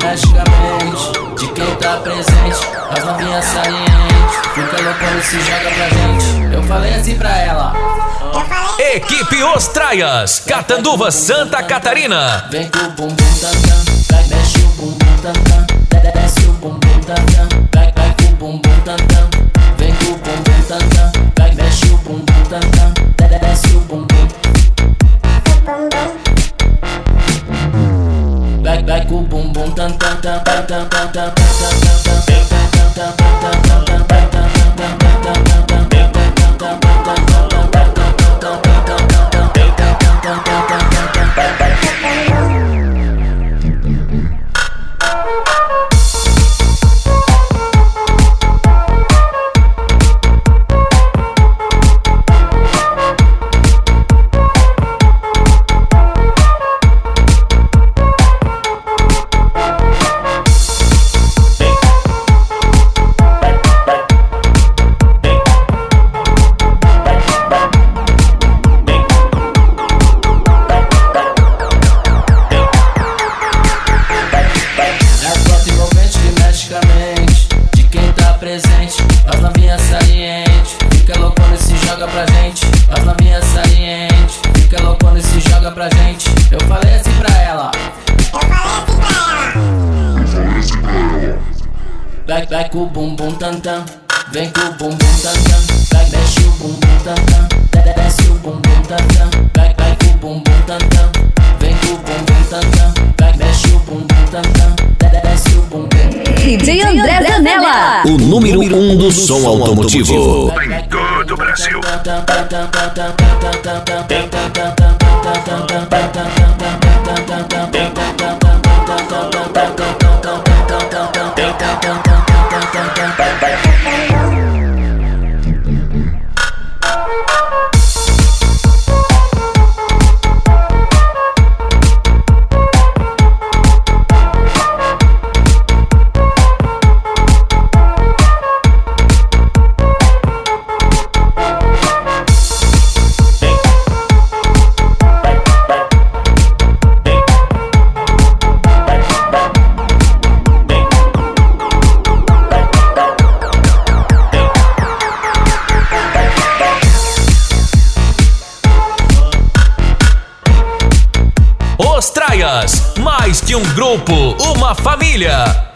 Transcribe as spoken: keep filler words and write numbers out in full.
mexe com a mente de quem tá presente. As novinhas salientes, fica louco quando se joga pra gente. Eu falei assim pra ela. Equipe Os Traias, Catanduva, Santa Catarina. Vem com o bumbum tantã, vai, mexe o bumbum tantã, desce o bumbum tantã, vai, vai com o bumbum tantã. Vem com o bumbum tantã, vai, mexe o bumbum tantã, desce o bumbum. Vai, vai com o bumbum tantã, tantã, tantã, tantã, presente, as novinhas salientes, fica louco quando se joga pra gente. As novinhas salientes, fica louco quando se joga pra gente. Eu falei assim pra ela. Eu falei assim pra ela. Vai, vai com o bumbum tantã, vem com o bumbum tantã, vai, mexe o bumbum tantã, desce o bumbum tantã, vai, vai com o bumbum tantã, vem com o bumbum tantã, vai, mexe o bumbum tantã, desce o bumbum. D J André Zanella, o número um do som automotivo em todo o Brasil. Os Traias, mais que um grupo, uma família.